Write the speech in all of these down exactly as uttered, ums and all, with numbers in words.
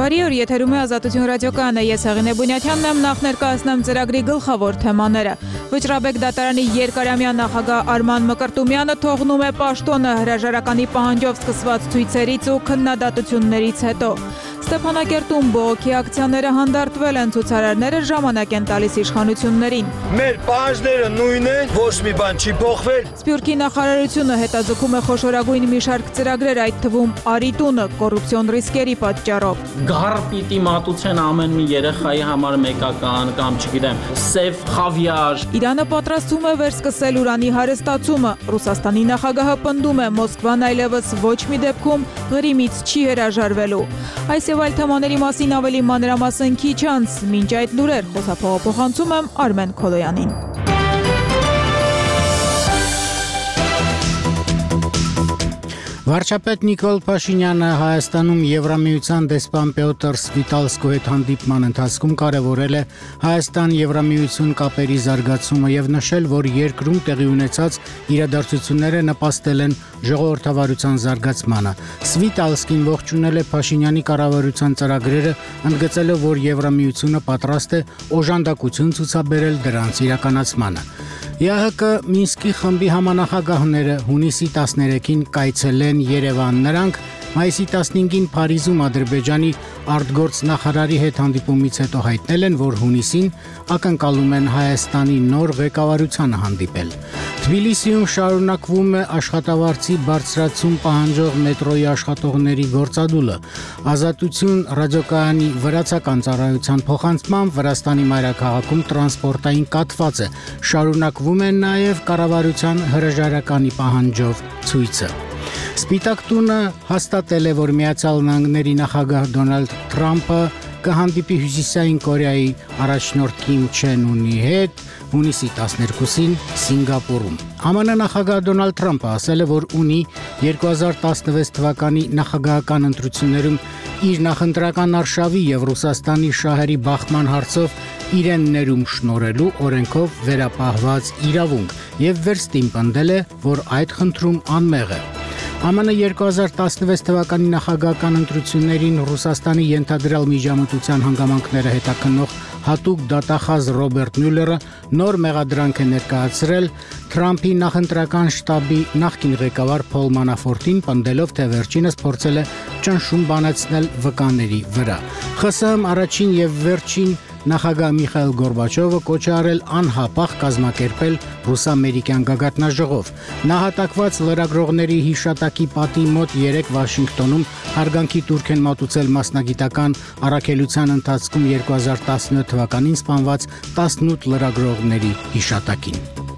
Բարի օր, եթերում է Ազատություն ռադիոկայանը, ես Հեղինե Բունյաթյանն եմ, նախ ներկայացնեմ ծրագրի գլխավոր թեմաները։ Վճռաբեկ դատարանի երկարամյա նախագահ Արման Մկրտումյանը թողնում է պաշտոնը հրաժարականի պահանջով սկսված ցույցերից ու քննադատություններից հետո։ Ստեփանակերտում բողոքի ակցիաները հանդարտվել են, ցուցարարները ժամանակ են տալիս իշխանություններին։ Մեր պահանջները նույնն են, ոչ մի բան չի փոխվել։ Սփյուռքի նախարարությունը հետաձգում է խոշորագույն մի շարք ծրագրեր, այդ թվում Արիտունը կոռուպցիոն ռիսկերի պատճառով։ Գահր պիտի մատուցեն ամեն մի երեխայի համար մեկական կամ չգիտեմ, սև խավիար։ Իրանը պատրաստվում է վերսկսել ուրանի հարստացումը։ Ռուսաստանի նախագահը պնդում է, Մոսկվան այլևս ոչ մի դեպքում Ղրիմից չի հրաժարվելու։ Այս եւ այլ թեմաների մասին ավելի մանրամասն քիչ անց, մինչ այդ լուրեր խոսափողափոխանցում եմ Արմեն Քոլոյանին։ Վարչապետ Նիկոլ Փաշինյանը Հայաստանում Եվրամիության դեսպան Պյոտր Սվիտալսկու հետ հանդիպման ընթացքում կարևորել է Հայաստան-Եվրամիություն կապերի զարգացումը եւ նշել, որ երկրում տեղի ունեցած իրադարձությունները նպաստել են ժողովրդավարության զարգացմանը։ Սվիտալսկին ողջունել է Փաշինյանի կառավարության ծրագրերը, ընդգծելով, որ Եվրամիությունը պատրաստ է օժանդակություն ցուցաբերել դրանց իրականացմանը։ ԵԱՀԿ Մինսկի խմբի համանախագահները հունիսի տասներեքին կայցելեն Երևան։ Նրանք մայիսի տասնհինգին Փարիզում Ադրբեջանի արտգործնախարարի հետ հանդիպումից հետո հայտնել են, որ հունիսին ակնկալում են Հայաստանի նոր ղեկավարությանը հանդիպել։ Թբիլիսիում շարունակվում է աշխատավարձի բարձրացում պահանջող մետրոյի աշխատողների գործադուլը։ Ազատություն ռադիոկայանի վրացական ծառայության փոխանցմամբ Վրաստանի մայրաքաղաքում տրանսպորտային կաթված է։ Շարունակվում է նաև կառավարության հրաժարականի պահանջով ցույցը։ Սպիտակ տունը հաստատել է, որ Միացյալ Նահանգների նախագահ Դոնալդ Թրամփը կհանդիպի Հյուսիսային Կորեայի առաջնորդ Կիմ Չեն Ունի հետ հունիսի տասներկուսին Սինգապուրում։ ԱՄՆ նախագահ Դոնալդ Թրամփը ասել է, որ ունի երկու հազար տասնվեց թվականի նախագահական ընտրություններում իր նախընտրական արշավի եւ Ռուսաստանի շահերի բախման հարցով իրեն ներում շնորհելու օրենքով վերապահված իրավունք եւ վերստին պնդել է, որ այդ խնդրում անմեղ է։ ԱՄՆ երկու հազար տասնվեց թվականի նախագահական ընտրություններին Ռուսաստանի ենթադրյալ միջամտության հանգամանքները հետաքննող հատուկ դատախազ Ռոբերտ Մյուլլերը նոր մեղադրանք է ներկայացրել Թրամփի նախընտրական շտաբի նախկին ղեկավար Փոլ Մանաֆորտին, պնդելով, թե վերջինս փորձել է ճնշում բանացնել վկաների վրա։ ԽՍՀՄ առաջին եւ վերջին նախագահ Միխայիլ Գորբաչովը կոչ է արել անհապաղ կազմակերպել ռուս-ամերիկյան գագաթնաժողով։ Նահատակված լրագրողների հիշատակի պատի մոտ երեք Վաշինգտոնում հարգանքի տուրք են մատուցել մասնագիտական առաքելության ընթացքում երկու հազար տասնյոթ թվականին սպանված տասնութ լրագրողների հիշատակին։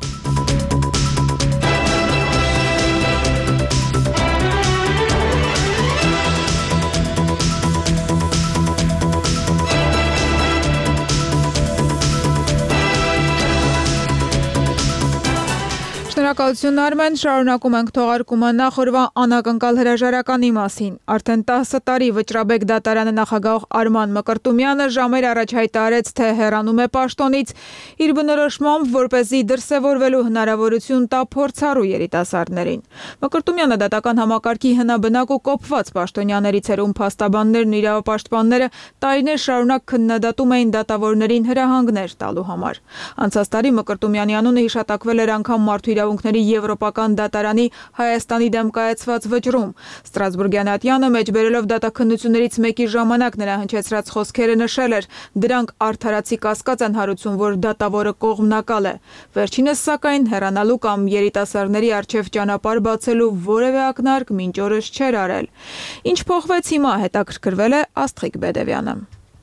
Շնորհակալություն Արմեն, շարունակում ենք թողարկումը նախորդ անակնկալ հրաժարականի մասին։ Արդեն տասը տարի վճռաբեկ դատարանը նախագահ Արման Մկրտումյանը ժամեր առաջ հայտարարեց, թե հեռանում է պաշտոնից, իր բնորոշմամբ, որպեսզի դրսևորվելու հնարավորություն տա փորձառու երիտասարդներին։ Մկրտումյանը դատական համակարգի հնաբնակ ու կոփված պաշտոնյաներից էր, ում փաստաբաններն ու իրավապաշտպանները տարիներ շարունակ քննադատում էին դատավորներին հրահանգներ տալու համար։ Անցած տարի Մկրտումյանի անունը հիշատակվել էր անգամ մարդու իրավունքների Եվրոպական դատարանի Հայաստանի դեմ կայացված վճռում։ Ստրասբուրգյան ատյանը մեջբերելով դատաքննություններից մեկի ժամանակ նրա հնչեցրած խոսքերը նշել էր, դրանք արդարացի կասկած են հարուցում, որ դատավորը կողմնակալ է։ Վերջինս սակայն հեռանալու կամ երիտասարդների առջև ճանապարհ բացելու որևէ ակնարկ մինչ օրս չէր արել։ Ինչ փոխվեց հիմա, հետաքրքրվել է Աստղիկ Բեդևյանը։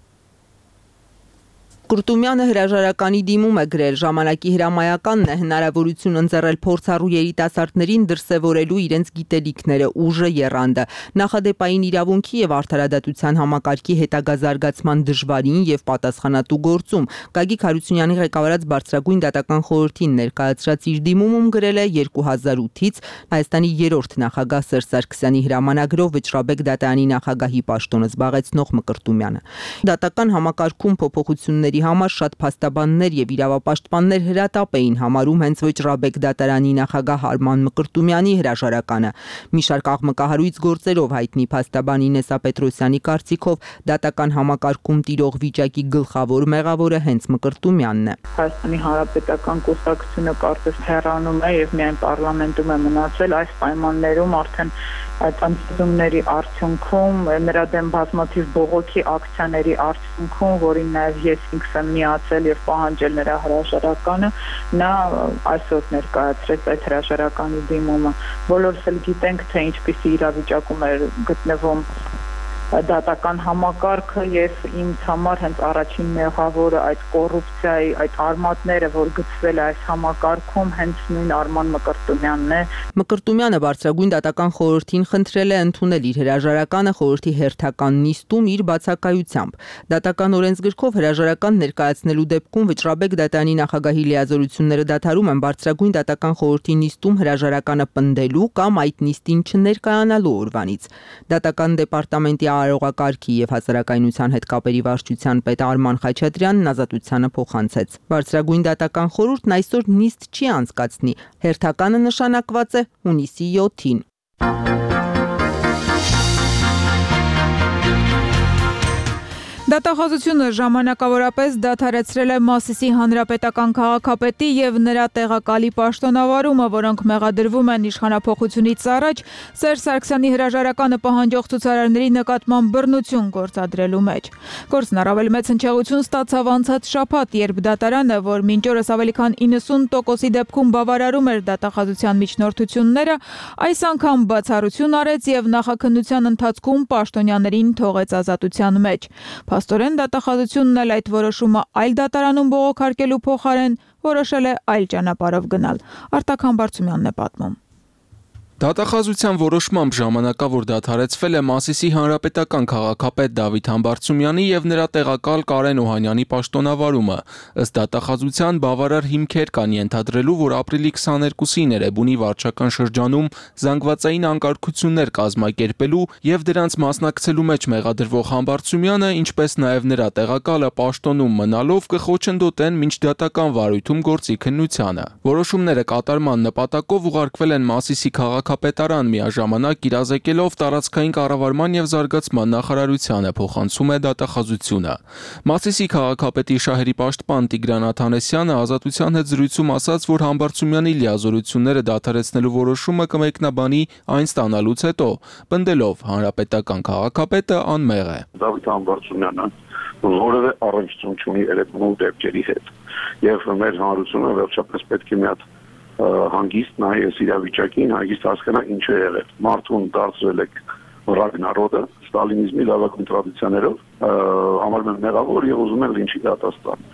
Մկրտումյանը հրաժարականի դիմում է գրել, ժամանակի հրամայականն է հնարավորություն ընձեռել փորձառու երիտասարդներին դրսևորելու իրենց գիտելիքները, ուժը, եռանդը, նախադեպային իրավունքի եւ արդարադատության համակարգի հետագա զարգացման դժվարին եւ պատասխանատու գործում։ Գագիկ Հարությունյանի ղեկավարած բարձրագույն դատական խորհրդին ներկայացրած իր դիմումում գրել է երկու հազար ութից Հայաստանի երրորդ նախագահ Սերժ Սարգսյանի հրամանագրով վճռաբեկ դատարանի նախագահի պաշտոնը զբաղեցնող Մկրտումյանը։ Դատական համակարգում փոփոխությունների համար շատ փաստաբաններ եւ իրավապաշտպաններ հրատապ էին համարում հենց Վճռաբեկ դատարանի նախագահ Արման Մկրտումյանի հրաժարականը։ Մի շարք աղմկահարույց գործերով հայտնի փաստաբան Ինեսա Պետրոսյանի կարծիքով դատական համակարգում տիրող վիճակի գլխավոր մեղավորը հենց Մկրտումյանն է։ Հայաստանի Հանրապետական կուսակցությունը կարծես հեռանում է եւ միայն պարլամենտում է մնացել, այս պայմաններում արդեն այդ անցումների արդյունքում նրա դեմ բազմաթիվ բողոքի ակցիաների արդյունքում, որին նաև ես ինքս եմ միացել եւ պահանջել նրա հրաժարականը, նա այսօր ներկայացրեց այդ հրաժարականի դիմումը։ Բոլորս էլ գիտենք, թե ինչպիսի իրավիճակում է գտնվում դատական համակարգը եւ ինձ համար հենց առաջին մեղավորը այդ կոռուպցիայի, այդ արմատները, որ գծվել է այս համակարգում, հենց նույն Արման Մկրտումյանն է։ Մկրտումյանը բարձրագույն դատական խորհրդին խնդրել է ընդունել իր հրաժարականը խորհրդի հերթական նիստում իր բացակայությամբ։ Դատական օրենսգրքով հրաժարական ներկայացնելու դեպքում Վճռաբեկ դատարանի նախագահի լիազորությունները դադարում են բարձրագույն դատական խորհրդի նիստում հրաժարականը պնդելու կամ այդ նիստին չներկայանալու օրվանից։ Դատական դեպարտամենտի արարողակարգի եւ հասարակայնության հետ կապերի վարչության պետ Արման Խաչատրյանն ազատությանը փոխանցեց։ Բարձրագույն դատական խորհուրդն այսօր նիստ չի անցկացնի։ Հերթականը նշանակված է հունիսի յոթին։ Դատախազությունը ժամանակավորապես դադարեցրել է Մասիսի հանրապետական քաղաքապետի եւ նրա տեղակալի պաշտոնավարումը, որոնք մեղադրվում են իշխանափոխությունից առաջ Սերժ Սարգսյանի հրաժարականը պահանջող ցուցարարների նկատմամբ բռնություն գործադրելու մեջ։ Գործն առավել մեծ հնչեղություն ստացավ անցած շաբաթ, երբ դատարանը, որ մինչ օրս ավելի քան իննսուն տոկոսի դեպքում բավարարում էր դատախազության միջնորդությունները, այս անգամ բացառություն արեց եւ նախաքննության ընթացքում պաշտոնյաներին թողեց ազատության մեջ։ Փաստորեն դատախազությունն էլ այդ որոշումը այլ դատարանում բողոքարկելու փոխարեն որոշել է այլ ճանապարհով գնալ։ Արտակ Համբարձումյանն է պատմում։ Դատախազության որոշմամբ ժամանակավոր դադարեցվել է Մասիսի հանրապետական քաղաքապետ Դավիթ Համբարձումյանի եւ նրա տեղակալ Կարեն Օհանյանի պաշտոնավարումը։ Ըստ դատախազության բավարար հիմքեր կան ենթադրելու, որ ապրիլի քսաներկուսին Էրեբունի վարչական շրջանում զանգվածային անկարգություններ կազմակերպելու եւ դրանց մասնակցելու մեջ մեղադրվող Համբարձումյանը, ինչպես նաեւ նրա տեղակալը պաշտոնում մնալով կխոչընդոտեն մինչդատական վարույթում գործի քննությանը։ Որոշումները կատարման նպատակով ուղարկվել են Մասիսի քաղաք Պետարան միաժամանակ իրազեկելով տարածքային կառավարման եւ զարգացման նախարարությանը, փոխանցում է դատախազությունը։ Մասիսի քաղաքապետի շահերի պաշտպան Տիգրան Աթանեսյանը ազատության հետ զրույցում ասաց, որ Համբարձումյանի լիազորությունները դադարեցնելու որոշումը կմեկնաբանի այն ստանալուց հետո, պնդելով հանրապետական քաղաքապետը անմեղ է։ Դավիթ Համբարձումյանը որևէ առնչություն չունի Էրեբունու դեպքերի հետ եւ մեր հանրությունը վերջապես պետք է մի հատ հանգիստ նայ այս իրավիճակին, հանգիստ հասկանա ինչ է եղել։ Մարդուն դարձրել եք ռագնարոդը, ստալինիզմի լավագույն տրադիցիաներով, համարում են մեղավոր եւ ուզում են լինչի դատաստան։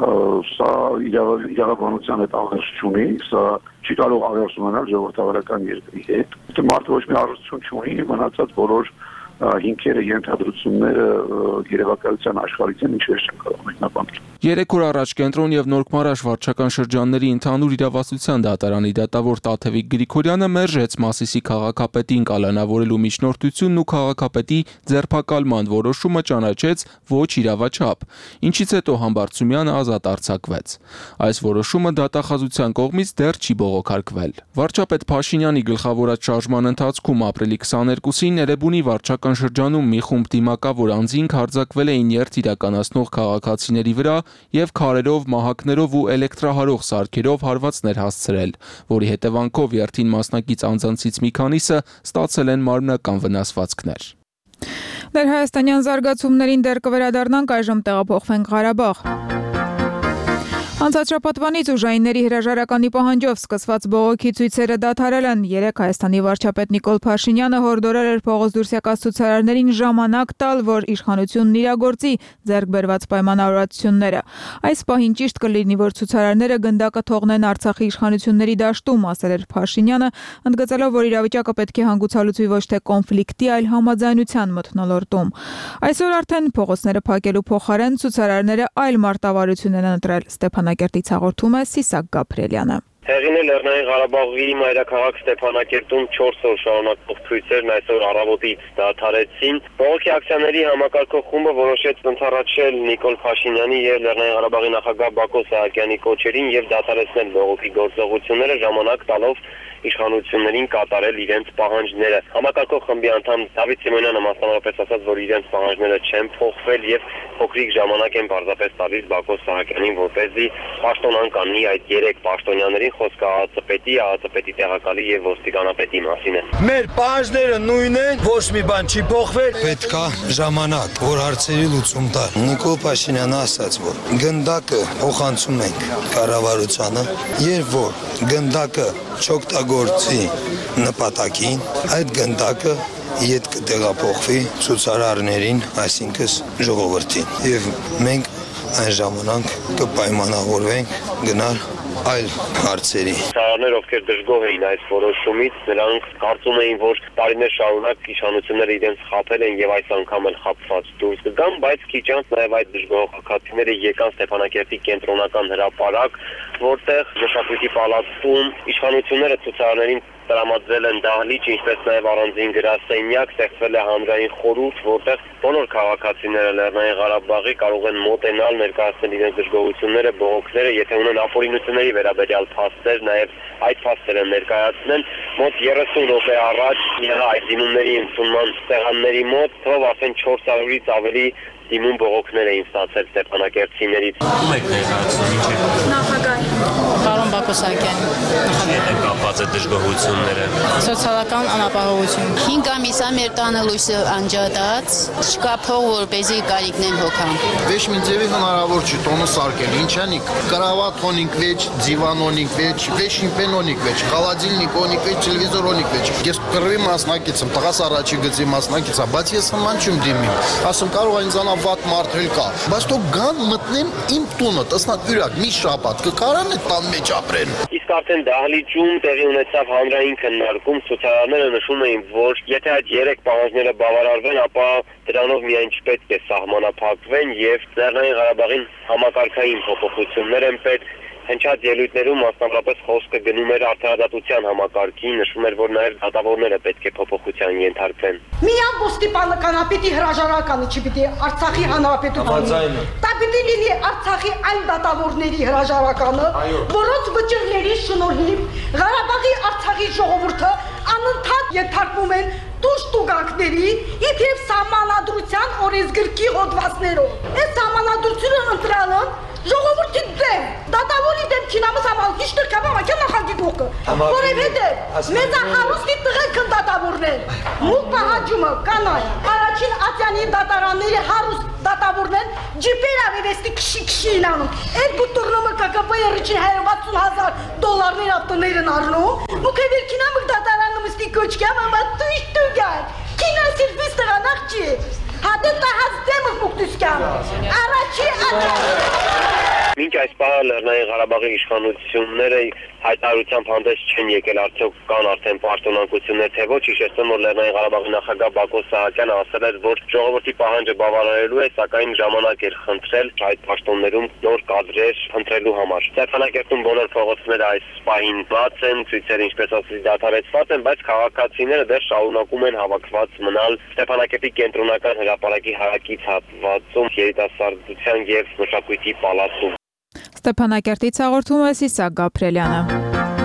Սա իրավաբանության հետ աղերս չունի, սա չի կարող աղերս ունենալ ժողովրդավարական երկրի հետ։ Եթե մարդը ոչ մի առնչություն չունի, մնացած բոլոր հիմքերը ենթադրությունները երևակայության աշխարհից են, ինչպես չեն կարող մեկնաբանել։ Երեք օր առաջ Կենտրոն եւ Նորքմարաշ վարչական շրջանների ընդհանուր իրավասության դատարանի դատավոր Տաթևիկ Գրիգորյանը մերժեց Մասիսի քաղաքապետին կալանավորելու միջնորդությունն ու քաղաքապետի ձերբակալման որոշումը ճանաչեց ոչ իրավաչափ, ինչից հետո Համբարձումյանը ազատ արձակվեց։ Այս որոշումը դատախազության կողմից դեռ չի բողոքարկվել։ Վարչապետ Փաշինյանի գլխավորած շարժման ընթացքում ապրիլի քսաներկուսին Էրեբունի վարչական շրջանում մի խումբ դիմակավոր անձինք հարձակվել էին երթ իրականացնող քաղաքացիների վրա եւ քարերով, մահակներով ու էլեկտրահարող սարքերով հարվածներ հասցրել, որի հետևանքով երթին մասնակից անձանցից մի քանիսը ստացել են մարմնական վնասվածքներ։ Դեռ հայաստանյան զարգացումներին դեռ կվերադառնանք, այժմ տեղափոխվենք Ղարաբաղ։ Անցած շաբաթվանից ուժայինների հրաժարականի պահանջով սկսված բողոքի ցույցերը դադարել են։ Երեկ Հայաստանի վարչապետ Նիկոլ Փաշինյանը հորդորել էր Պողոս Դուրսյակաց ցուցարարներին ժամանակ տալ, որ իշխանությունն իրագործի ձեռք բերված պայմանավորվածությունները։ Այս պահին ճիշտ կլինի, որ ցուցարարները գնդակը թողնեն Արցախի իշխանությունների դաշտում, ասել էր Փաշինյանը, ընդգծելով, որ իրավիճակը պետք է հանգուցալուծվի ոչ թե կոնֆլիկտի, այլ համաձայնության մթնոլորտում։ Այսօր արդեն փողոցները փակելու փոխարեն ցուցարարները այլ մարտավարություն են ընտրել։ Ստեփանակերտից հաղորդում է Սիսակ Գաբրելյանը։ Հեղին է Լեռնային Ղարաբաղի մայրաքաղաք Ստեփանակերտում չորս օր շարունակվող ցույցերն այսօր առավոտից դադարեցին։ Բողոքի ակցիաների համակարգող խումբը որոշեց ընդառաջել Նիկոլ Փաշինյանի եւ Լեռնային Ղարաբաղի նախագահ Բակո Սահակյանի կոչերին եւ դադարեցնել բողոքի գործողությունները, ժամանակ տալով իշխանություններին կատարել իրենց պահանջները։ Համակարգող խմբի անդամ Դավիթ Սիմոնյանը մասնավորապես ասաց, որ իրենց պահանջները չեն փոխվել եւ փոքրիկ ժամանակ են պարզապես տալիս Բակո Սահակյանին, որպեսզի պաշտոնան կանգնի այդ երեք պաշտոնյաներին, խոսքը ԱԱԾ-պետի, ԱԱԾ-պետի տեղակալի եւ ոստիկանապետի մասին է։ Մեր պահանջները նույնն են, ոչ մի բան չի փոխվել։ Պետքա ժամանակ, որ հարցերի լուծում տալ։ Նիկոլ Փաշինյանը ասաց, որ գնդակը փոխանցում ենք կառավարությանը, երբ որ գնդակը չօգտագործի նպատակին, այդ գնդակը իդ կտեղափոխվի ցուցարարներին, այսինքն ժողովրդին։ Եվ մենք այն ժամանակ կպայմանավորվենք գնալ այլ հարցերի։ Ցուցարարներ, ովքեր դժգոհ էին այս որոշումից, նրանք կարծում էին, որ տարիներ շարունակ իշխանությունները իրենց խաբել են եւ այս անգամ էլ խաբված դուրս կգան, բայց քիչ անց նաեւ այդ դժգոհ ակացիները եկան Ստեփանակերտի կենտրոնական հրապարակ, որտեղ Մշակույթի պալատում իշխանությունները ցուցարարներին տրամադրել են դահլիճ, ինչպես նաև առանձին գրասենյակ, ստեղծվել է հանրային խորհուրդ, որտեղ բոլոր քաղաքացիները Լեռնային Ղարաբաղի կարող են մոտենալ, ներկայացնել իրենց դժգոհությունները, բողոքները, եթե ունեն ապօրինությունների վերաբերյալ փաստեր, նաև այդ փաստերը ներկայացնեն։ Մոտ երեսուն րոպե առաջ եղա այդ դիմումների ընդունման տեղանների մոտ, թվով ասեն չորս հարյուրից ավելի դիմում բողոքներ էին ստացել Ստեփանակերտցիներից։ Ում եք ներկայացնում, ինչ եք։ Նախագահ Պարոն Բակո Սահակյանի նախագահ կապված է դժգոհությունները։ Սոցիալական անապահովություն։ հինգ ամիս է մեր տանը լույսը անջատած, չկա փող, որպեսզի կարիքնեն հոգան։ Վեճ մինձևի հնարավոր չի տոնը սարքել, ինչանիկ կրավաթոնիկ վեճ, դիվանոնիկ վեճ, վեշինպենոնիկ վեճ, խալադիլնիկոնիկ վեճ, տելևիզորոնիկ վեճ։ Ես կռվի մասնակից եմ, տղաս առաջի գծի մասնակից եմ, բայց ես հման չեմ դիմի։ Ասում կարող է ինձանա վատ մարդել կա, բայց թող գան մտնեմ իմ տունը, տեսնակ յուրակ մի շաբաթ կկարան այդ տան մեջ ապրեն։ Իսկ արդեն դահլիճում տեղի ունեցավ հանրային քննարկում, ցուցարարները նշում էին, որ եթե այդ երեք պահանջները բավարարվեն, ապա դրանով միայն չպետք է սահմանափակվեն եւ Լեռնային Ղարաբաղին համակարգային փոփոխություններ են պետք։ Հնչած ելույթներում մասնավորապես խոսքը գնում էր արդարադատության համակարգին, նշվում էր, որ նաև դատավորները պետք է փոփոխության ենթարկվեն։ Միան ոստիկանապետի հրաժարականը չպիտի Արցախի հանրապետությունում։ Դա պիտի լինի Արցախի այլ դատավորների հրաժարականը, որոնց վճռների շնորհիվ Ղարաբաղի Արցախի ժողովուրդը անընդհատ ենթարկվում են դուրս տուգանքների, իբրև սահմանադրության օրենսգրքի հոդվածներով։ Այս սահմանադրությունը ընտրալն ժողովրդի դեմ, դատավորի դեմ քինամս համալ գիշտր կավամակյան նախագի գողքը, որևէտև մեծահարուստի տղեկ են դատավորներ, մուկ պահաջումը կանայ, առաջին ատյանի դատարանների հարուստ դատավորներ, ջիպեր ավիրեստի կշի կշի ինանում, երկու տուրնումը կակապայ ռիչին հայրվացուն հազար դոլարներ ավտոներ են առնում, մուկ էվեր քինամըկ դատարանը մստի կոչկյամ, ամա տույշ տուգար, քինա սիրվիս տղանախ չի, հատեն տահած դեմը մուկտուսկյամ, առաջի ատյանի։ Մինչ այս պահը Լեռնային Ղարաբաղի իշխանությունները հայտարարությամբ հանդես չեն եկել, արդյոք կան արդեն պաշտոնանկություններ, թե ոչ, հիշեցնում, որ Լեռնային Ղարաբաղի նախագահ Բակո Սահակյանը ասել էր, որ ժողովրդի պահանջը բավարարելու է, սակայն ժամանակ էր խնդրել այդ պաշտոններում նոր կադրեր ընտրելու համար։ Ստեփանակերտում բոլոր փողոցները այս պահին բաց են, ցույցերը ինչպես ասեցի դադարեցված են, բայց քաղաքացիները դեռ շարունակում են հավաքված մնալ Ստեփանակերտի կենտրոնական հրապարակի հարակից հատվածում երիտասարդության եւ մշակույթի պալատում։ Ստեփանակերտից հաղորդում է Սիսակ Գաբրելյանը։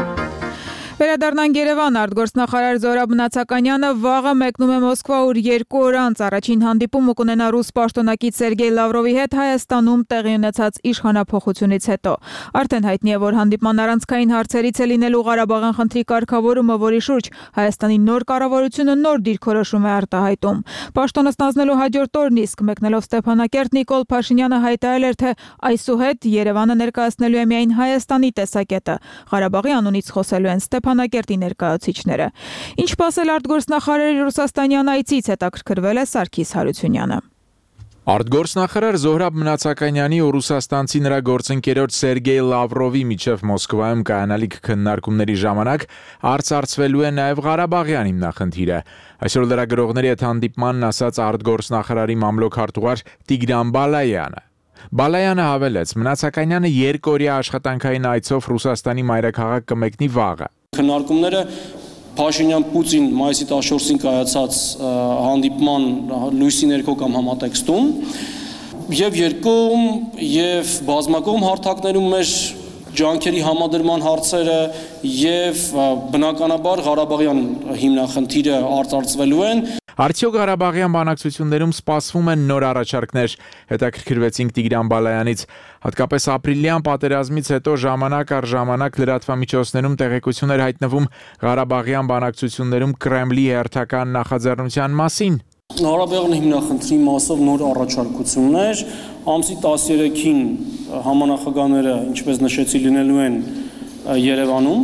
Վերադառնանք Երևան, արտգործնախարար Զորաբ Նացականյանը վաղը մեկնում է Մոսկվա, ուր երկու օր անց առաջին հանդիպում կունենա ռուս պաշտոնակից Սերգեյ Լավրովի հետ Հայաստանում տեղի ունեցած իշխանափոխությունից հետո։ Արդեն հայտնի է, որ հանդիպման առանցքային հարցերից է լինելու Ղարաբաղյան խնդրի կարգավորումը, որի շուրջ Հայաստանի նոր կառավարությունը նոր դիրքորոշում է արտահայտում։ Պաշտոնը ստանձնելու հաջորդ օրն իսկ մեկնելով Ստեփանակերտ Նիկոլ Փաշինյանը հայտարարել էր, թե այսուհետ Երևանը ներկայացնելու է միայն Հայաստանի տեսակետը։ Ղարաբաղի անունից խոսելու են Ստեփանակերտի ներկայացուցիչները։ Ինչ ասել արտգործնախարարի Ռուսաստանյան այցից, հետաքրքրվել է Սարգիս Հարությունյանը։ Արտգործնախարար Զոհրաբ Նացականյանի ու ռուսաստանցի նրա գործընկերոջ Սերգեյ Լավրովի միջև Մոսկվայում կայանալիք քննարկումների ժամանակ արծարծվելու է նաև Ղարաբաղյան հիմնախնդիրը։ Այսօր լրագրողների հետ հանդիպմանն ասաց արտգործնախարարի մամլոք հարտուղար Տիգրան Բալայանը։ Բալայանը հավելեց, Մնացականյանը երկօրյա աշխատանքային այցով Ռուսաստանի մայրաքաղաք կմեկնի վաղը։ Քննարկումները Փաշինյան-Պուտին մայիսի տասնչորսին կայացած հանդիպման լույսի ներքո կամ համատեքստում եւ երկկողմ եւ բազմակողմ հարթակներում մեր ջանքերի համադրման հարցերը եւ բնականաբար Ղարաբաղյան հիմնախնդիրը արծարծվելու են։ Արդյոք Ղարաբաղյան բանակցություններում սպասվում են նոր առաջարկներ, հետաքրքրվեցինք Տիգրան Բալայանից, հատկապես ապրիլյան պատերազմից հետո ժամանակ առ ժամանակ լրատվամիջոցներում տեղեկություն էր հայտնվում Ղարաբաղյան բանակցություններում Կրեմլի հերթական նախաձեռնության մասին։ Ղարաբաղյան հիմնախնդրի մասով նոր առաջարկություններ, ամսի տասներեքին համանախագահները, ինչպես նշեցի, լինելու են Երևանում,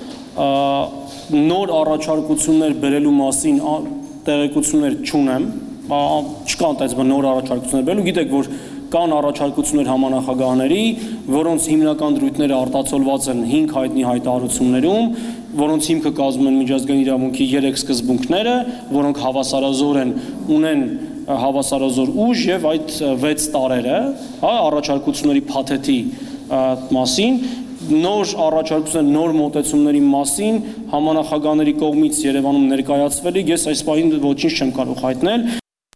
նոր առաջարկություններ բերելու մասին տեղեկություններ չունեմ, չկան այդպես նոր առաջարկություններ բերելու, գիտեք, որ կան առաջարկություններ համանախագահների, որոնց հիմնական դրույթները արտացոլված են հինգ հայտնի հայտարարություններում, որոնց հիմքը կազմում են միջազգային իրավունքի երեք սկզբունքները, որոնք հավասարազոր են, ունեն հավասարազոր ուժ եւ այդ վեց տարերը, հա, առաջարկությունների փաթեթի մասին, նոր առաջարկությունների, նոր մոտեցումների մասին համանախագահների կողմից Երևանում ներկայացվելիք ես այս պահին ոչինչ չեմ կարող հայտնել։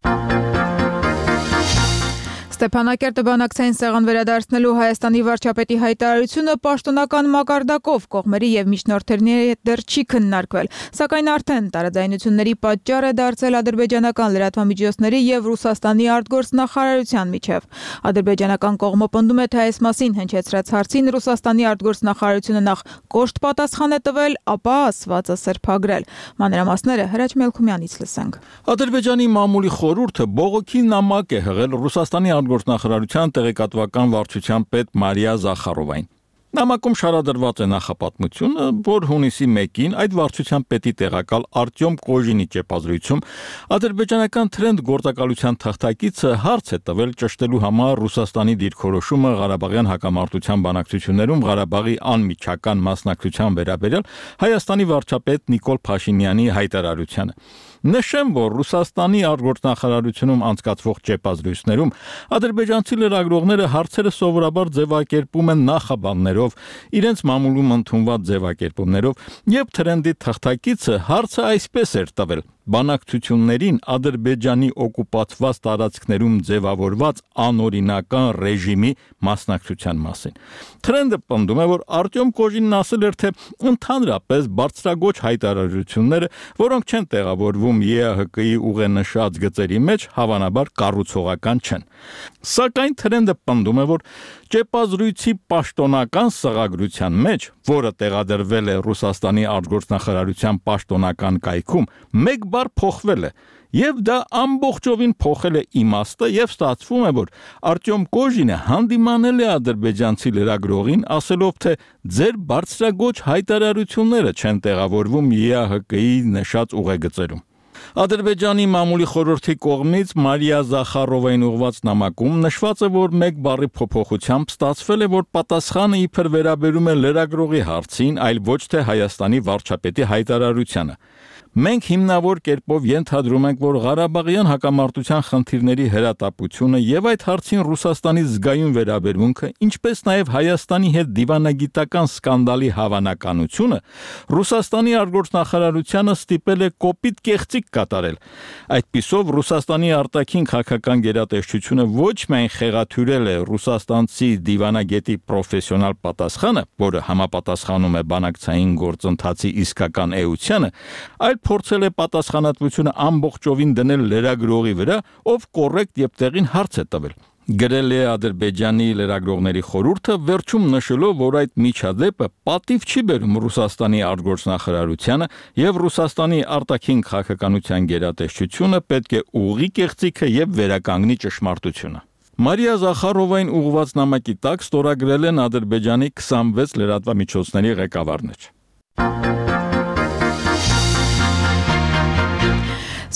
Ստեփանակերտը բանակցային սեղան վերադարձնելու Հայաստանի վարչապետի հայտարարությունը պաշտոնական մակարդակով կողմերի եւ միջնորդների դեռ չի քննարկվել, սակայն արդեն տարաձայնությունների պատճառ է դարձել ադրբեջանական լրատվամիջոցների եւ Ռուսաստանի արտգործնախարարության միջև։ Ադրբեջանական կողմը պնդում է, թե այս մասին հնչեցրած հարցին Ռուսաստանի արտգործնախարարությունը նախ կոշտ պատասխան է տվել, ապա ասվածը սրբագրել։ Մանրամասները Հրաչ Մելքումյանից լսենք։ Ադրբեջանի մամուլի խորհուրդը բողոքի նամակ է հղել Ռուսաստանի արտգործնախարարության տեղեկատվական վարչության պետ Մարիա Զախարովային։ Նամակում շարադրված է նախապատմությունը, որ հունիսի մեկին այդ վարչության պետի տեղակալ Արտյոմ Կոժինի ճեպազրույցում ադրբեջանական Թրենդ գործակալության թղթակիցը հարց է տվել ճշտելու համար Ռուսաստանի դիրքորոշումը Ղարաբաղյան հակամարտության բանակցություններում Ղարաբաղի անմիջական մասնակցության վերաբերյալ Հայաստանի վարչապետ Նիկոլ Փաշինյանի հայտարարությանը։ Նշեմ, որ Ռուսաստանի արտգործնախարարությունում անցկացվող ճեպազրույցներում ադրբեջանցի լրագրողները հարցերը սովորաբար ձևակերպում են նախաբաններով, իրենց մամուլում ընդունված ձևակերպումներով, եւ Թրենդի թղթակիցը հարցը այսպես էր տվել. բանակցություններին Ադրբեջանի օկուպացված տարածքներում ձևավորված անօրինական ռեժիմի մասնակցության մասին։ Թրենդը պնդում է, որ Արտյոմ Կոժինն ասել էր, թե ընդհանրապես բարձրագույն հայտարարությունները, որոնք չեն տեղավորվում ԵԱՀԿ-ի ուղենշած գծերի մեջ, հավանաբար կառուցողական չեն։ Սակայն Թրենդը պնդում է, որ ճեպազրույցի պաշտոնական սղագրության մեջ, որը տեղադրվել է Ռուսաստանի արտգործնախարարության պաշտոնական կայքում, մեկ բառ փոխվել է, եւ դա ամբողջովին փոխել է իմաստը եւ ստացվում է, որ Արտյոմ Կոժինը հանդիմանել է ադրբեջանցի լրագրողին, ասելով, թե ձեր բարձրագույն հայտարարությունները չեն տեղավորվում ԵԱՀԿ-ի նշած ուղեգծերում։ Ադրբեջանի մամուլի խորհրդի կողմից Մարիա Զախարովային ուղված նամակում նշված է, որ մեկ բառի փոփոխությամբ ստացվել է, որ պատասխանը իբր վերաբերում է լրագրողի հարցին, այլ ոչ թե Հայաստանի վարչապետի հայտարարությանը։ Մենք հիմնավոր կերպով ենթադրում ենք, որ Ղարաբաղյան հակամարտության խնդիրների հրատապությունը եւ այդ հարցին Ռուսաստանի զգայուն վերաբերմունքը, ինչպես նաեւ Հայաստանի հետ դիվանագիտական սկանդալի հավանականությունը Ռուսաստանի արտգործնախարարությանը ստիպել է կոպիտ կեղծիք կատարել։ Այդպիսով Ռուսաստանի արտաքին քաղաքական գերատեսչությունը ոչ միայն խեղաթյուրել է ռուսաստանցի դիվանագետի պրոֆեսիոնալ պատասխանը, որը համապատասխանում է բանակցային գործընթացի իսկական էությանը, այլ փորձել է պատասխանատվությունը ամբողջովին դնել լրագրողի վրա, ով կոռեկտ եւ տեղին հարց է տվել։ Գրել է Ադրբեջանի լրագրողների խորհուրդը, վերջում նշելով, որ այդ միջադեպը պատիվ չի բերում Ռուսաստանի արտգործնախարարությանը եւ Ռուսաստանի արտաքին քաղաքականության գերատեսչությունը պետք է ուղղի կեղծիքը եւ վերականգնի ճշմարտությունը։ Մարիա Զախարովային ուղղված նամակի տակ ստորագրել են Ադրբեջանի քսանվեց լրատվամիջոցների ղեկավարներ։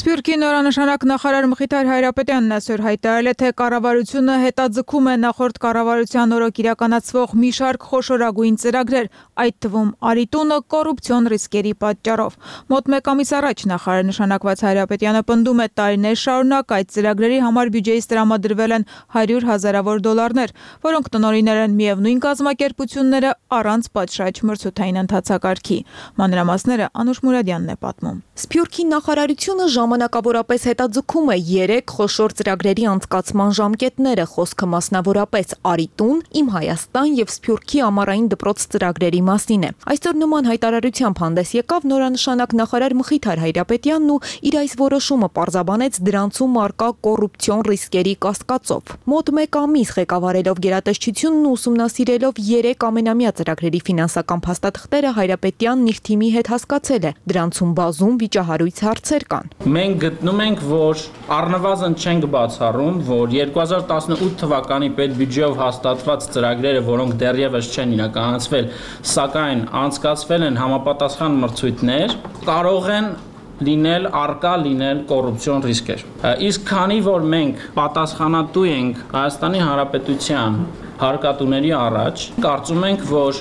Սփյուռքի նորանշանակ նախարար Մխիթար Հայրապետյանն այսօր հայտարարել է, թե կառավարությունը հետաձգում է նախորդ կառավարության օրոք իրականացվող մի շարք խոշորագույն ծրագրեր, այդ թվում Արիտունը կոռուպցիոն ռիսկերի պատճառով։ Մոտ մեկ ամիս առաջ նախարար նշանակված Հայրապետյանը պնդում է, տարիներ շարունակ այդ ծրագրերի համար բյուջեից տրամադրվել են հարյուր հազարավոր դոլարներ, որոնք տնօրինել են միևնույն կազմակերպությունները առանց պատշաճ մրցութային ընթացակարգի։ Մանրամասները Անուշ Մուրադյանն է պատմում։ Սփյուռքի նախարարությունը ժամանակավորապես հետաձգում է երեք խոշոր ծրագրերի անցկացման ժամկետները, խոսքը մասնավորապես Արիտուն, Իմ Հայաստան եւ Սփյուռքի ամառային դպրոց ծրագրերի մասին է։ Այսօր նման հայտարարությամբ հանդես եկավ նորանշանակ նախարար Մխիթար Հայրապետյանն ու իր այս որոշումը պարզաբանեց դրանցում արկա կոռուպցիոն ռիսկերի կասկածով։ Մոտ մեկ ամիս ղեկավարելով գերատեսչությունն ու ուսումնասիրելով երեք ամենամյա ծրագրերի ֆինանսական փաստաթղթերը Հայրապետյանն իր թիմի հետ հասկացել է, դրանցում բազում վիճահարույց հարցեր կան։ Մենք գտնում ենք, որ առնվազն չենք բացառում, որ երկու հազար տասնութ թվականի պետբյուջեով հաստատված ծրագրերը, որոնք դեռևս չեն իրականացվել, սակայն անցկացվել են համապատասխան մրցույթներ, կարող են լինել արկա լինել կոռուպցիոն ռիսկեր։ Իսկ քանի որ մենք պատասխանատու ենք Հայաստանի Հանրապետության հարկատուների առաջ, կարծում ենք, որ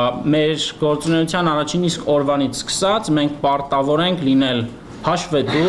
մեր գործունեության առաջին իսկ օրվանից սկսած մենք պարտավոր ենք լինել հաշվետու,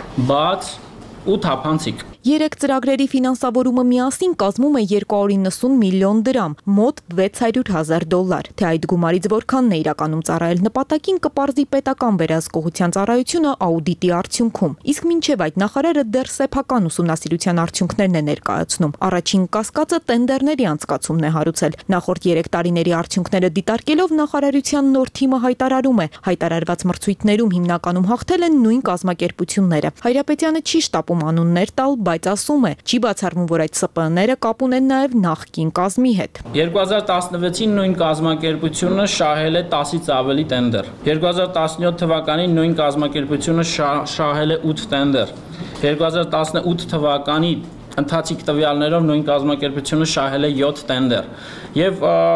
բաց ու թափանցիկ։ Երեք ծրագրերի ֆինանսավորումը միասին կազմում է երկու հարյուր նվսուն միլիոն դրամ, մոտ վեց հարյուր հազար դոլար։ Թե այդ գումարից որքանն է իրականում ծառայել նպատակին, կպարզի պետական վերահսկողության ծառայությունը աուդիտի արդյունքում։ Իսկ մինչև այդ նախարարը դեռ սեփական ուսումնասիրության արդյունքներն է ներկայացնում։ Առաջին կասկածը տենդերների անցկացումն է հարուցել։ Նախորդ երեք տարիների արդյունքները դիտարկելով նախարարության նոր թիմը հայտարարում է, հայտարարված մրցույթներում հիմնականում հաղթել են նույն կազմակերպությունները։ Հայրապետյանը չի շտապում անուններ տալ, բայց ասում է, չի բացառվում, որ այդ ՍՊԸ-ները կապ ունեն նաև նախկին կազմի հետ։ երկու հազար տասնվեցին նույն կազմակերպությունը շահել է տասից ավելի տենդեր։ երկու հազար տասնյոթ թվականին նույն կազմակերպությունը շահել է ութ տենդեր։ երկու հազար տասնութ թվականի ընթացիկ տվյալներով նույն կազմակերպությունը շահել է յոթ տենդեր։ Եվ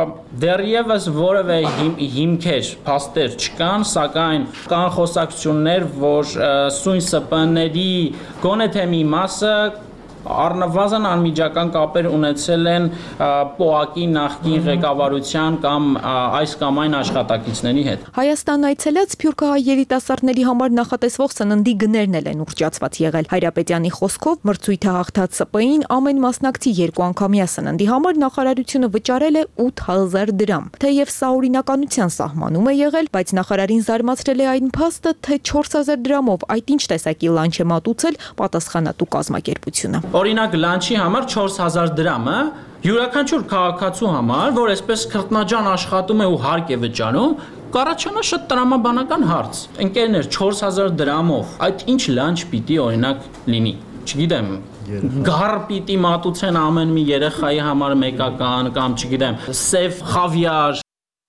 դեռևս որևէ հիմքեր, փաստեր չկան, սակայն կան խոսակցություններ, որ սույն ՍՊԸ-ների գոնե թե մի մասը առնվազն անմիջական կապեր ունեցել են ՊՕԱԿ-ի նախկին ղեկավարության կամ այս կամ այն աշխատակիցների հետ։ Հայաստան այցելած սփյուռքահայ երիտասարդների համար նախատեսվող սննդի գներն էլ են ուռճացված եղել։ Հայրապետյանի խոսքով մրցույթը հաղթած ՍՊԸ-ին ամեն մասնակցի երկու անգամյա սննդի համար նախարարությունը վճարել է ութ հազար դրամ։ Թեև սա օրինականության սահմանում է եղել, բայց նախարարին զարմացրել է այն փաստը, թե չորս հազար դրամով այդ ինչ տեսակի լանչ է մատուցել պատասխանատու կազմակերպությունը։ Օրինակ լանչի համար չորս հազար դրամը յուրաքանչյուր քաղաքացու համար, որ այսպես քրտնաջան աշխատում է ու հարկ է վճարում, կառաջանա շատ տրամաբանական հարց։ Ընկերներ, չորս հազար դրամով այդ ինչ լանչ պիտի օրինակ լինի։ Չգիտեմ, գառ պիտի մատուցեն ամեն մի երեխայի համար մեկական կամ չգիտեմ, սև խավիար։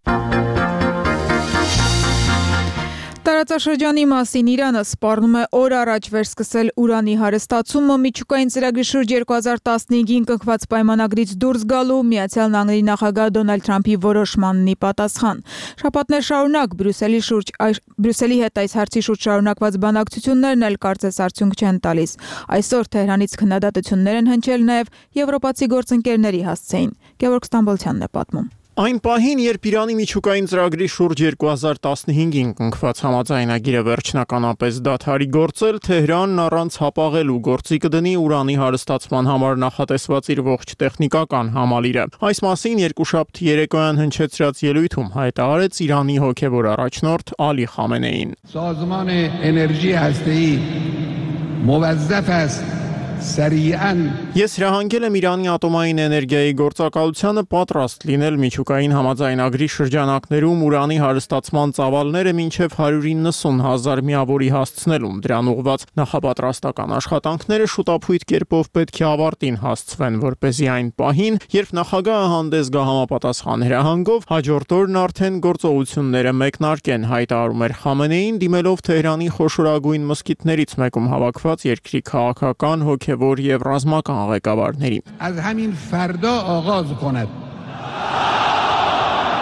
Տարածաշրջանի մասին Իրանը սպառնում է օր առաջ վերսկսել ուրանի հարստացումը միջուկային ծրագրի շուրջ երկու հազար տասնհինգին կնքված պայմանագրից դուրս գալու Միացյալ Նահանգների նախագահ Դոնալդ Թրամփի որոշմանն ի պատասխան։ Շաբաթներ շարունակ Բրյուսելի շուրջ Բրյուսելի հետ այս հարցի շուրջ շարունակված բանակցություններն էլ կարծես արդյունք չեն տալիս։ Այսօր Թեհրանից քննադատություններ են հնչել նաև եվրոպացի գործընկերների հասցեին։ Գևորգ Ստամբոլցյանն է պատմում։ Այն պահին, երբ Իրանի միջուկային ծրագրի շուրջ երկու հազար տասնհինգին կնքված համաձայնագիրը վերջնականապես դադարի գործել, Թեհրանն առանց հապաղելու գործի կդնի ուրանի հարստացման համար նախատեսված իր ողջ տեխնիկական համալիրը։ Այս մասին երկուշաբթի երեկոյան հնչեցրած ելույթում հայտարարեց Իրանի հոգևոր առաջնորդ Ալի Խամենեին։ سازمان انرژی هسته‌ای موظف است Ես հրահանգել եմ Իրանի ատոմային էներգիայի գործակալությանը պատրաստ լինել միջուկային համաձայնագրի շրջանակներում ուրանի հարստացման ծավալները մինչև հարյուր իննսուն հազար միավորի հասցնելուն։ Դրան ուղղված նախապատրաստական աշխատանքները շուտափույթ կերպով պետք է ավարտին հասցվեն, որպեսզի այն պահին, երբ նախագահը հանդես գա համապատասխան հրահանգով, հաջորդ օրն արդեն գործողությունները մեկնարկեն, հայտարարում էր Խամենեին, դիմելով Թեհրանի խոշորագույն մզկիթներից մեկում հավաքված երկրի քաղաքական հոգևոր եւ ռազմական ղեկավարների։ از همین فردا آغاز کند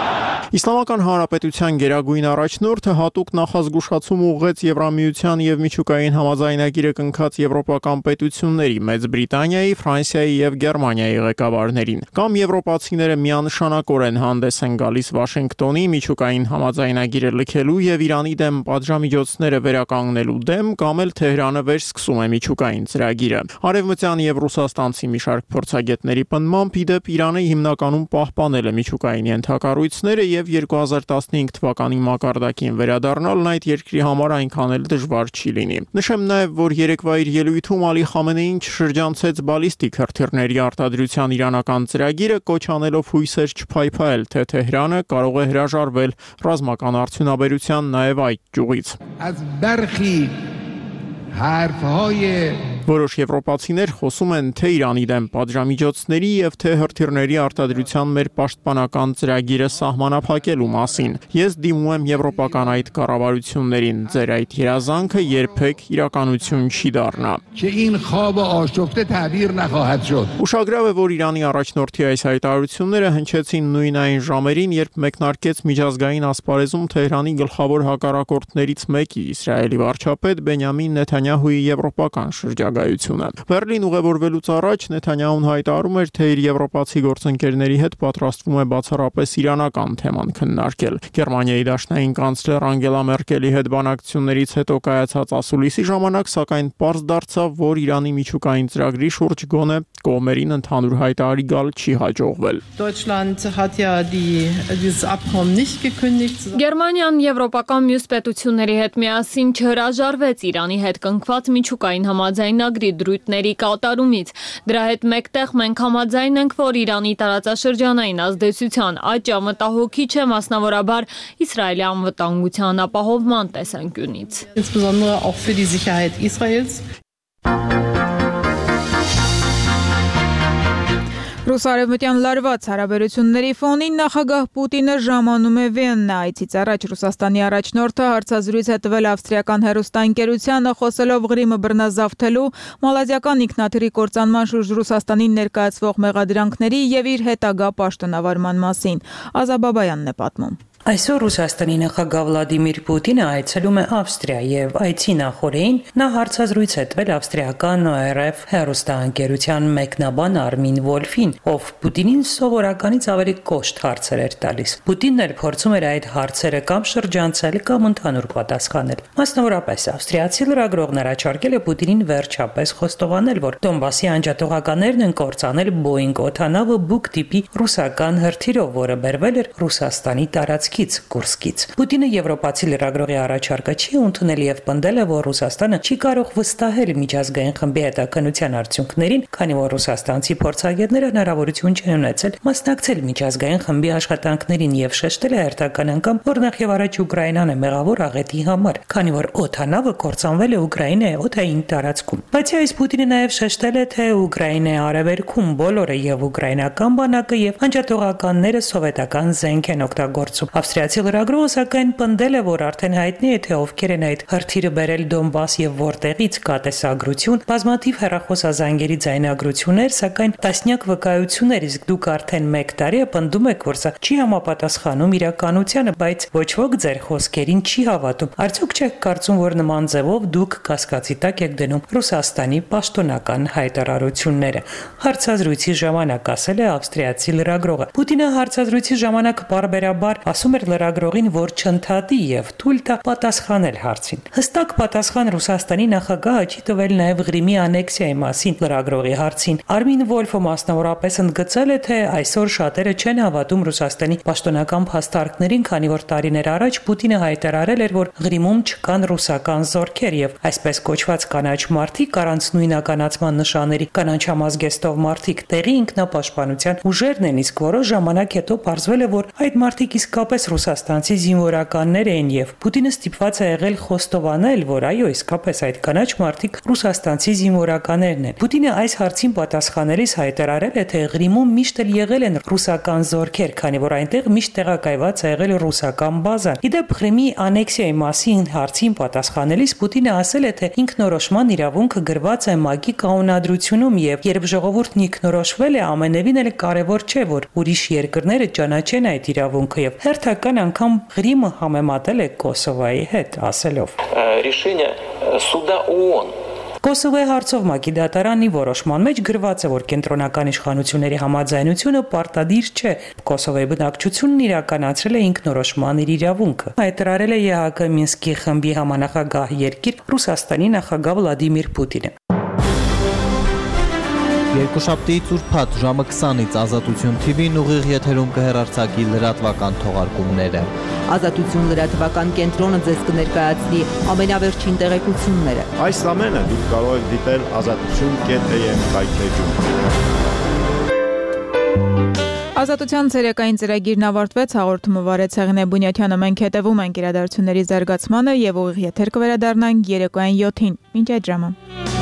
Իսլամական Հանրապետության գերագույն առաջնորդը հատուկ նախազգուշացում ուղղեց Եվրամիության եւ Միջուկային համաձայնագիրը կնքած եվրոպական պետությունների Մեծ Բրիտանիայի, Ֆրանսիայի եւ Գերմանիայի ղեկավարներին։ Կամ եվրոպացիները միանշանակորեն հանդես են գալիս Վաշինգտոնի Միջուկային համաձայնագիրը լքելու եւ Իրանի դեմ պատժամիջոցները վերականգնելու դեմ, կամ էլ Թեհրանը վերսկսում է միջուկային ծրագիրը։ Արևմտյան եւ ռուսաստանցի մի շարք փորձագետների պնդմամբ իդեպ Իրանը հիմնականում պահպանել է միջուկային ենթակառույցները եւ երկու հազար տասնհինգ թվականի մակարդակին վերադառնալն այդ երկրի համար այնքան էլ դժվար չի լինի։ Նշեմ նաեւ, որ երեկվա իր ելույթում Ալի Խամենեին շրջանցեց բալիստիկ հրթիռների արտադրության իրանական ծրագիրը, կոչ անելով հույսեր չփայփայել, թե Թեհրանը կարող է հրաժարվել ռազմական արդյունաբերության նաեւ այդ ճյուղից։ Որոշ եվրոպացիներ խոսում են թե Իրանի դեմ պատժամիջոցների եւ թե հրթիռների արտադրության մեր պաշտպանական ծրագիրը սահմանափակելու մասին։ Ես դիմում եմ եվրոպական այդ կառավարություններին, ձեր այդ երազանքը երբեք իրականություն չի դառնա։ Ուշագրավ է, որ Իրանի առաջնորդի այս հայտարարությունները հնչեցին նույն այն ժամերին, երբ մեկնարկեց միջազգային ասպարեզում Թեհրանի գլխավոր հակառակորդներից մեկի, Իսրայելի վարչապետ Բենյամին Նեթանյահուի եվրոպական շրջան Բերլին ուղևորվելուց առաջ Նեթանյահուն հայտարարում էր, թե իր եվրոպացի գործընկերների հետ պատրաստվում է բացառապես իրանական թեման քննարկել։ Գերմանիայի դաշնային կանցլեր Անգելա Մերկելի հետ բանակցություններից հետո կայացած ասուլիսի ժամանակ, սակայն պարզ դարձավ, որ Իրանի միջուկային ծրագրի շուրջ գոնե կողմերին ընդհանուր հայտարարի գալ չի հաջողվել։ Գերմանիան եվրոպական մյուս պետությունների հետ միասին չհրաժարվեց Իրանի հետ կնքված միջուկային համաձայնագրի դրույթների կատարումից։ Դրա հետ մեկտեղ մենք համաձայն ենք, որ Իրանի տարածաշրջանային ազդեցության աճը մտահոգիչ է, մասնավորաբար Իսրայելի անվտանգության ապահովման տեսանկյունից։ Ռուս-արևմտյան լարված հարաբերությունների ֆոնին նախագահ Պուտինը ժամանում է Վիեննա։ Այցից առաջ Ռուսաստանի առաջնորդը հարցազրույց է տվել ավստրիական հեռուստաընկերությանը, խոսելով Ղրիմը բռնազավթելու, մալազիական ինքնաթիռի կործանման շուրջ Ռուսաստանին ներկայացվող մեղադրանքների եւ իր հետագա պաշտոնավարման մասին։ Ազաբաբայանն է պատմում։ Այսօր Ռուսաստանի նախագահ Վլադիմիր Պուտինը այցելում է Ավստրիա եւ այցի նախօրեին նա հարցազրույց է տվել ավստրիական O R F հեռուստաընկերության մեկնաբան Արմին Վոլֆին, ով Պուտինին սովորականից ավելի կոշտ հարցեր էր տալիս։ Պուտինն էլ փորձում էր այդ հարցերը կամ շրջանցել կամ ընդհանուր պատասխանել։ Մասնավորապես ավստրիացի լրագրողն առաջարկել է Պուտինին վերջապես խոստովանել, որ Դոնբասի անջատողականներն են կործանել Boeing օդանավը Buk տիպի ռուսական հրթիռով, որը բերվել էր Ռուսաստանի տարածքից Կուրսկից։ Պուտինը եվրոպացի լրագրողի առաջարկը չի ընդունել եւ պնդել է, որ Ռուսաստանը չի կարող վստահել միջազգային խմբի հետաքննության արդյունքներին, քանի որ ռուսաստանցի փորձագետները հնարավորություն չեն ունեցել մասնակցել միջազգային խմբի աշխատանքներին եւ շեշտել է հերթական անգամ, որ նախ եւ առաջ Ուկրաինան է մեղավոր աղետի համար, քանի որ օդանավը կործանվել է Ուկրաինայի օդային տարածքում։ Բացի այս, Պուտինը նաեւ շեշտել է, թե Ուկրաինայի արևելքում բոլորը եւ ուկրաինական բանակը եւ անջատողականները սովետական զենք են օգտագործում։ Ավստրիացի լրագրողը սակայն պնդել է, որ արդեն հայտնի է, թե ովքեր են այդ հրթիռը բերել Դոնբաս եւ որտեղից կա տեսագրություն, բազմաթիվ հեռախոսազանգերի ձայնագրություններ, սակայն տասնյակ վկայություններ, իսկ դուք արդեն մեկ տարի է պնդում եք, որ սա չի համապատասխանում իրականությանը, բայց ոչ ոք ձեր խոսքերին չի հավատում։ Արդյոք չեք կարծում, որ նման ձևով դուք կասկածի տակ եք դնում Ռուսաստանի պաշտոնական հայտարարությունները։ Հարցազրույցի ժամանակ ասել է ավստրիացի լրագրողը։ Պուտինը հարցազրույցի ժամանակ բարբերաբար ասում էր լրագրողին, որ չընդհատի եւ թույլ տա պատասխանել հարցին։ Հստակ պատասխան Ռուսաստանի նախագահը չի տվել նաեւ Ղրիմի անեքսիայի մասին լրագրողի հարցին։ Արմին Վոլֆը մասնավորապես ընդգծել է, թե այսօր շատերը չեն հավատում Ռուսաստանի պաշտոնական փաստարկներին, քանի որ տարիներ առաջ Պուտինը հայտարարել էր, որ Ղրիմում չկան ռուսական զորքեր եւ այսպես կոչված կանաչ մարտիկ առանց նույնականացման նշանների կանաչ համազգեստով մարտիկ տեղի ինքնապաշտպանության ուժերն են, իսկ որոշ ժամանակ հետո պարզվել է, որ այդ մարտիկ իսկապես ռուսաստանցի զինվորականներ են եւ Պուտինը ստիպված է եղել խոստովանել, որ այո, իսկապես այդ կանաչ մարտիկ ռուսաստանցի զինվորականներն են։ Պուտինը այս հարցին պատասխանելիս հայտարարել է, թե Ղրիմում միշտ էլ եղել են ռուսական զորքեր, քանի որ այնտեղ միշտ տեղակայված է եղել ռուսական բազան։ Իդեպ Ղրիմի անեքսիայի մասին հարցին պատասխանելիս Պուտինը ասել է, թե ինքնորոշման իրավունքը գրված է ՄԱԿ-ի կանոնադրությունում եւ երբ ժողովուրդն ինքնորոշվել է, ամենևին էլ կարեւոր չէ, որ ուրիշ երկրները ճանաչեն այդ իրավունքը եւ հերթ հերթական անգամ Ղրիմը համեմատել է Կոսովոյի հետ, ասելով. Решение суда ООН Կոսովոյի հարցով ՄԱԿ-ի դատարանի որոշման մեջ գրված է, որ կենտրոնական իշխանությունների համաձայնությունը պարտադիր չէ։ Կոսովոյի բնակչությունն իրականացրել է ինքնորոշման իր իրավունքը։ Հայտարարել է ԵՀԿ Մինսկի խմբի համանախագահ երկիր Ռուսաստանի նախագահ Վլադիմիր Պուտինը։ Երկուշաբթիից ուրբաթ ժամը քսանից Ազատություն թի վին ուղիղ եթերում կհեռարձակի լրատվական թողարկումները։ Ազատություն լրատվական կենտրոնը ձեզ կներկայացնի ամենավերջին տեղեկությունները։ Այս ամենը դուք կարող եք դիտել ազատություն կետ էյ էմ կայքեջում։ Ազատության ցերեկային ծրագիրն ավարտվեց, հաղորդումը վարեց Հեղինե Բունյաթյանը, մենք հետևում ենք իրադարձությունների զարգացմանը եւ ուղիղ եթեր կվերադառնանք երեկոյան յոթին։ Մինչ այդ ժամը։